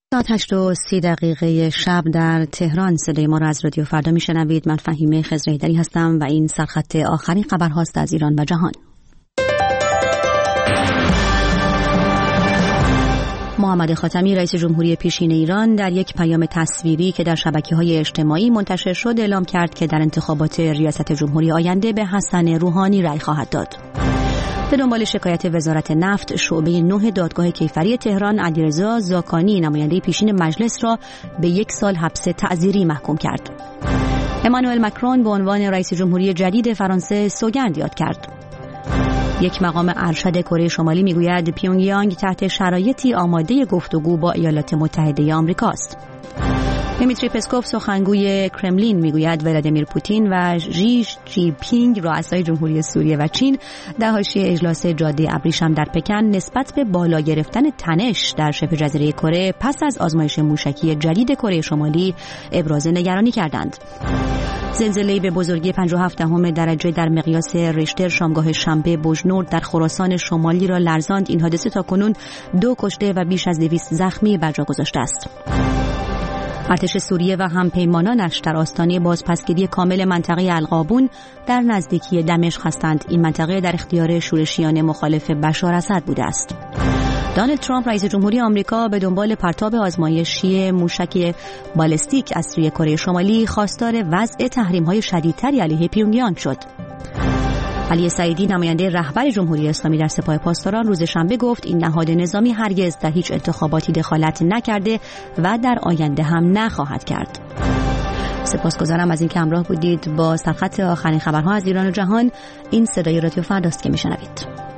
ساعت 8:30 شب در تهران. صدای ما را از رادیو فردا میشنوید. من فهیمه خضرهیدری هستم و این سرخط آخرین خبر هاست از ایران و جهان. محمد خاتمی رئیس جمهوری پیشین ایران در یک پیام تصویری که در شبکه‌های اجتماعی منتشر شد اعلام کرد که در انتخابات ریاست جمهوری آینده به حسن روحانی رأی خواهد داد. به دنبال شکایت وزارت نفت، شعبه 9 دادگاه کیفری تهران علیرضا زاکانی نماینده پیشین مجلس را به 1 سال حبس تعزیری محکوم کرد. امانوئل مکرون به عنوان رئیس جمهوری جدید فرانسه سوگند یاد کرد. یک مقام ارشد کره شمالی میگوید پیونگیانگ تحت شرایطی آماده گفتگو با ایالات متحده آمریکا است. دیمیتری پسکوف سخنگوی کرملین میگوید ولادیمیر پوتین و ژی جین پینگ رؤسای جمهوری سوریه و چین در حاشیه اجلاس جاده ابریشم در پکن نسبت به بالا گرفتن تنش در شبه جزیره کره پس از آزمایش موشکی جدید کره شمالی ابراز نگرانی کردند. زلزله‌ای به بزرگی 5.7 درجه در مقیاس ریشتر شامگاه شنبه بوجنورد در خراسان شمالی را لرزاند. این حادثه تاکنون 2 کشته و بیش از 200 زخمی بر جا گذاشته است. ارتش سوریه و همپیمانانش در آستانه بازپسگیری کامل منطقه القابون در نزدیکی دمشق هستند. این منطقه در اختیار شورشیان مخالف بشار اسد بوده است. دونالد ترامپ رئیس جمهوری آمریکا به دنبال پرتاب آزمایشی موشک بالستیک از سوی کره شمالی خواستار وضع تحریم‌های شدیدتری علیه پیونگیانگ شد. علی سعیدی نماینده رهبر جمهوری اسلامی در سپاه پاسداران روز شنبه گفت این نهاد نظامی هرگز در هیچ انتخاباتی دخالت نکرده و در آینده هم نخواهد کرد. سپاسگزارم از اینکه همراه بودید با سرخط آخرین خبرها از ایران و جهان. این صدای رادیو فرداست که میشنوید.